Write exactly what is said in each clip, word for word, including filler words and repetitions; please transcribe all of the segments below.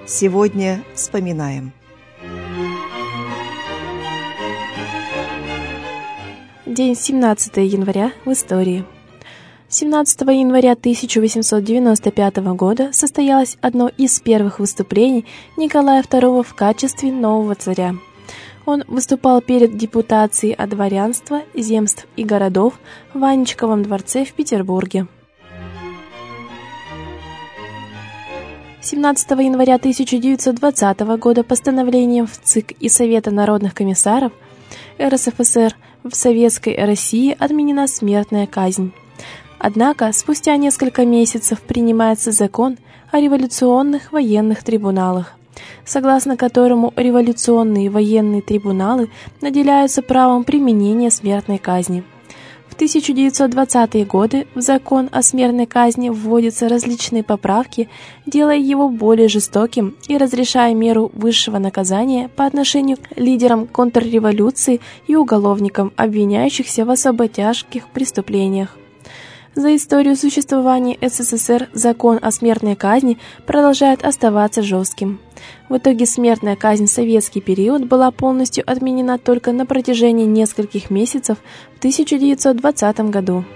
Сегодня вспоминаем. День семнадцатого января в истории. семнадцатого января тысяча восемьсот девяносто пятого года состоялось одно из первых выступлений Николая второго в качестве нового царя. Он выступал перед депутацией от дворянства, земств и городов в Анничковом дворце в Петербурге. семнадцатого января тысяча девятьсот двадцатого года постановлением в ЦИК и Совета народных комиссаров эр эс эф эс эр в Советской России отменена смертная казнь. Однако спустя несколько месяцев принимается закон о революционных военных трибуналах, согласно которому революционные военные трибуналы наделяются правом применения смертной казни. В тысяча девятьсот двадцатые годы в закон о смертной казни вводятся различные поправки, делая его более жестоким и разрешая меру высшего наказания по отношению к лидерам контрреволюции и уголовникам, обвиняющихся в особо тяжких преступлениях. За историю существования эс эс эс эр закон о смертной казни продолжает оставаться жестким. В итоге смертная казнь в советский период была полностью отменена только на протяжении нескольких месяцев в тысяча девятьсот двадцатом году.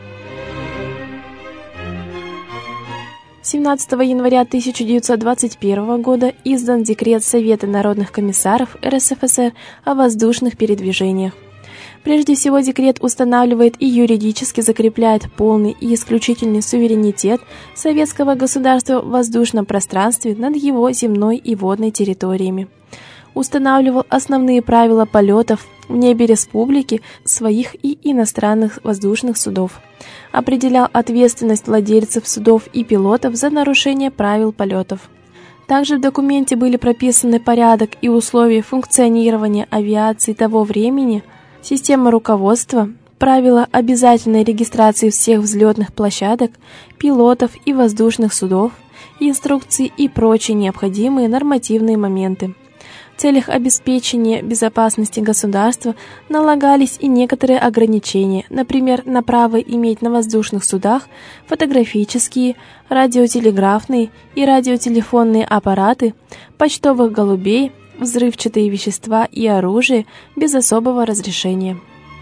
семнадцатого января тысяча девятьсот двадцать первого года издан декрет Совета народных комиссаров эр эс эф эс эр о воздушных передвижениях. Прежде всего, декрет устанавливает и юридически закрепляет полный и исключительный суверенитет советского государства в воздушном пространстве над его земной и водной территориями. Устанавливал основные правила полетов в небе республики своих и иностранных воздушных судов. Определял ответственность владельцев судов и пилотов за нарушение правил полетов. Также в документе были прописаны порядок и условия функционирования авиации того времени, система руководства, правила обязательной регистрации всех взлетных площадок, пилотов и воздушных судов, инструкции и прочие необходимые нормативные моменты. В целях обеспечения безопасности государства налагались и некоторые ограничения, например, на право иметь на воздушных судах фотографические, радиотелеграфные и радиотелефонные аппараты, почтовых голубей, взрывчатые вещества и оружие без особого разрешения.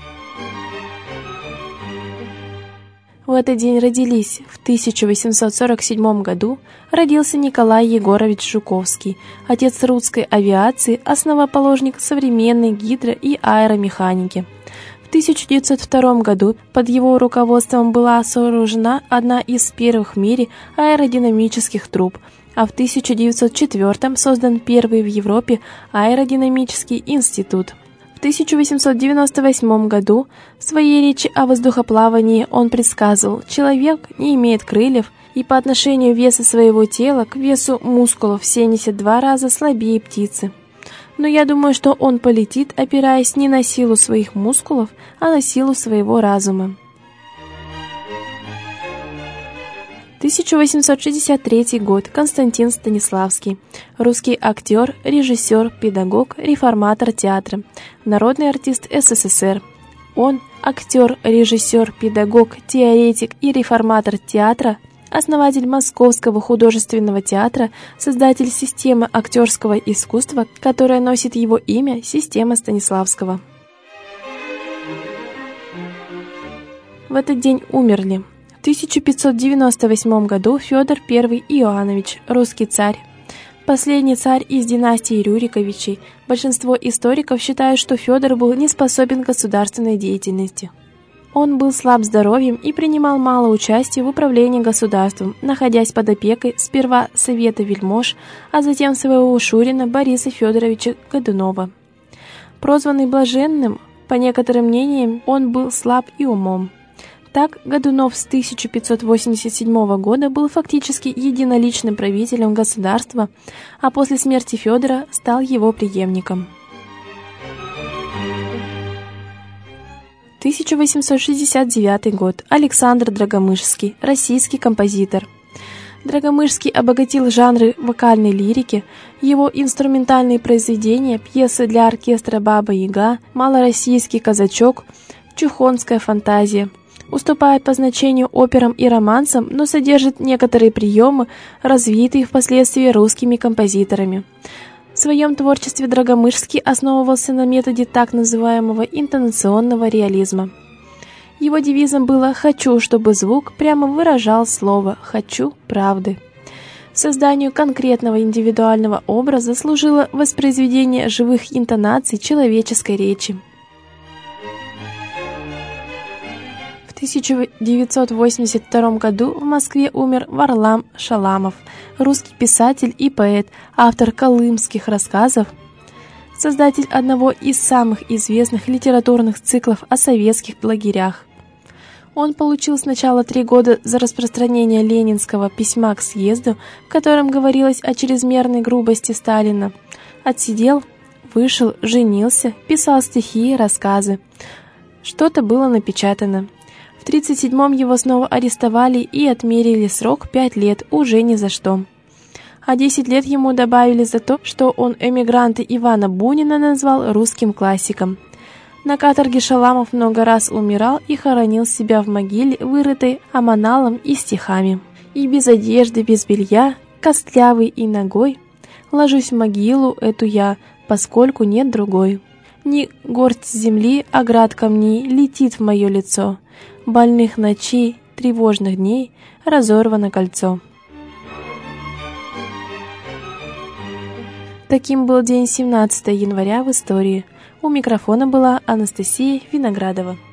В этот день родились в тысяча восемьсот сорок седьмом году родился Николай Егорович Жуковский, отец русской авиации, основоположник современной гидро- и аэромеханики. В тысяча девятьсот втором году под его руководством была сооружена одна из первых в мире аэродинамических труб, а в тысяча девятьсот четвёртом создан первый в Европе аэродинамический институт. В тысяча восемьсот девяносто восьмом году в своей речи о воздухоплавании он предсказывал: человек не имеет крыльев и по отношению веса своего тела к весу мускулов в семьдесят два раза слабее птицы. Но я думаю, что он полетит, опираясь не на силу своих мускулов, а на силу своего разума. тысяча восемьсот шестьдесят третий год. Константин Станиславский. Русский актер, режиссер, педагог, реформатор театра, народный артист эс эс эс эр. Он актер, режиссер, педагог, теоретик и реформатор театра, основатель Московского художественного театра, создатель системы актерского искусства, которая носит его имя, система Станиславского. В этот день умерли в тысяча пятьсот девяносто восьмом году Федор I Иоаннович, русский царь, последний царь из династии Рюриковичей. Большинство историков считают, что Федор был не способен к государственной деятельности. Он был слаб здоровьем и принимал мало участия в управлении государством, находясь под опекой сперва Совета вельмож, а затем своего шурина Бориса Федоровича Годунова. Прозванный Блаженным, по некоторым мнениям, он был слаб и умом. Так, Годунов с тысяча пятьсот восемьдесят седьмого года был фактически единоличным правителем государства, а после смерти Федора стал его преемником. тысяча восемьсот шестьдесят девятый год. Александр Драгомышский, российский композитор. Драгомышский обогатил жанры вокальной лирики. Его инструментальные произведения, пьесы для оркестра «Баба Яга», «Малороссийский казачок», «Чухонская фантазия», уступает по значению операм и романсам, но содержит некоторые приемы, развитые впоследствии русскими композиторами. В своем творчестве Драгомышский основывался на методе так называемого интонационного реализма. Его девизом было «хочу, чтобы звук прямо выражал слово «хочу правды». Созданию конкретного индивидуального образа служило воспроизведение живых интонаций человеческой речи. В тысяча девятьсот восемьдесят втором году в Москве умер Варлам Шаламов, русский писатель и поэт, автор колымских рассказов, создатель одного из самых известных литературных циклов о советских лагерях. Он получил сначала три года за распространение ленинского письма к съезду, в котором говорилось о чрезмерной грубости Сталина. Отсидел, вышел, женился, писал стихи и рассказы. Что-то было напечатано. В тридцать седьмом его снова арестовали и отмерили срок пять лет, уже ни за что. А десять лет ему добавили за то, что он эмигранта Ивана Бунина назвал русским классиком. На каторге Шаламов много раз умирал и хоронил себя в могиле, вырытой аманалом и стихами. И без одежды, без белья, костлявый и ногой, ложусь в могилу эту я, поскольку нет другой. Ни горсть земли, а град камней летит в мое лицо. Больных ночей, тревожных дней разорвано кольцо. Таким был день семнадцатого января в истории. У микрофона была Анастасия Виноградова.